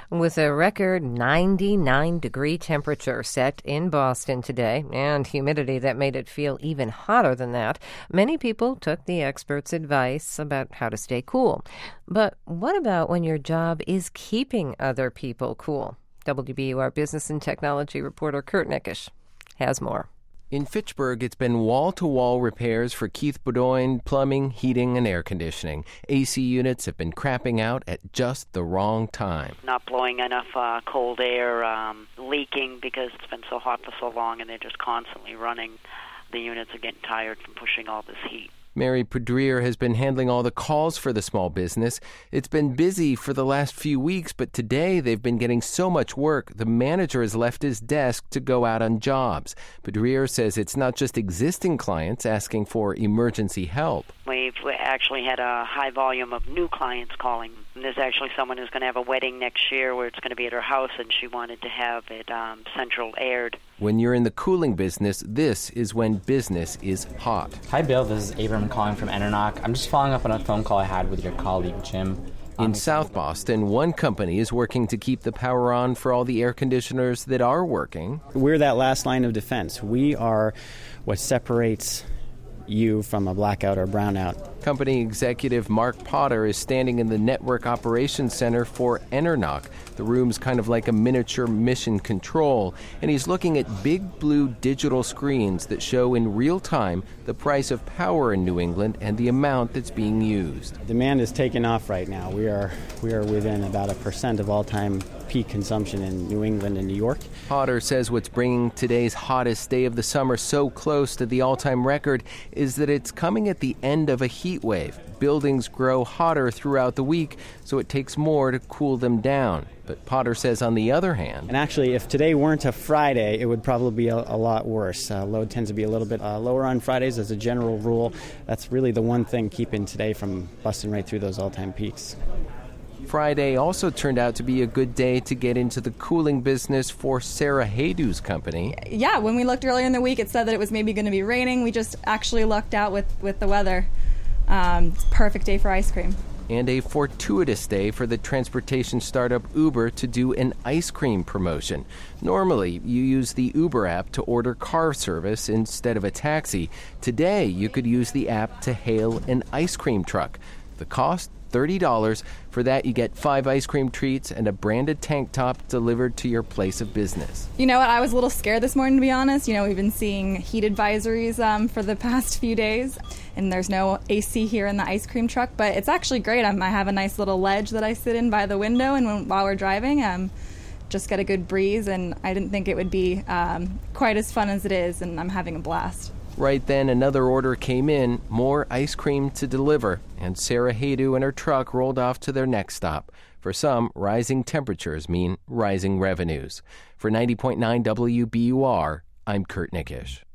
With a record 99-degree temperature set in Boston today and humidity that made it feel even hotter than that, many people took the experts' advice about how to stay cool. But what about when your job is keeping other people cool? WBUR business and technology reporter Kurt Nickisch has more. In Fitchburg, it's been wall-to-wall repairs for Keith Bedoin plumbing, heating, and air conditioning. AC units have been crapping out at just the wrong time. Not blowing enough cold air, leaking because it's been so hot for so long, and they're just constantly running. The units are getting tired from pushing all this heat. Mary Pedrier has been handling all the calls for the small business. It's been busy for the last few weeks, but today they've been getting so much work, the manager has left his desk to go out on jobs. Pedrier says it's not just existing clients asking for emergency help. We've actually had a high volume of new clients calling. And there's actually someone who's going to have a wedding next year where it's going to be at her house, and she wanted to have it central aired. When you're in the cooling business, this is when business is hot. Hi, Bill. This is Abram calling from Enernoc. I'm just following up on a phone call I had with your colleague, Jim. In South Boston, one company is working to keep the power on for all the air conditioners that are working. We're that last line of defense. We are what separates you from a blackout or brownout. Company executive Mark Potter is standing in the Network Operations Center for Enernoc. The room's kind of like a miniature mission control, and he's looking at big blue digital screens that show in real time the price of power in New England and the amount that's being used. Demand is taking off right now. We are within about 1% of all-time peak consumption in New England and New York. Potter says what's bringing today's hottest day of the summer so close to the all-time record is that it's coming at the end of a heat wave. Buildings grow hotter throughout the week, so it takes more to cool them down. But Potter says on the other hand... And actually, if today weren't a Friday, it would probably be a lot worse. Load tends to be a little bit lower on Fridays as a general rule. That's really the one thing keeping today from busting right through those all-time peaks. Friday also turned out to be a good day to get into the cooling business for Sarah Haydu's company. Yeah, when we looked earlier in the week, it said that it was maybe going to be raining. We just actually lucked out with the weather. Perfect day for ice cream. And a fortuitous day for the transportation startup Uber to do an ice cream promotion. Normally, you use the Uber app to order car service instead of a taxi. Today, you could use the app to hail an ice cream truck. The cost? $30. For that, you get 5 ice cream treats and a branded tank top delivered to your place of business. You know what? I was a little scared this morning, to be honest. You know, we've been seeing heat advisories for the past few days, and there's no AC here in the ice cream truck, but it's actually great. I have a nice little ledge that I sit in by the window, and while we're driving, just get a good breeze, and I didn't think it would be quite as fun as it is, and I'm having a blast. Right then, another order came in, more ice cream to deliver, and Sarah Haydu and her truck rolled off to their next stop. For some, rising temperatures mean rising revenues. For 90.9 WBUR, I'm Kurt Nickisch.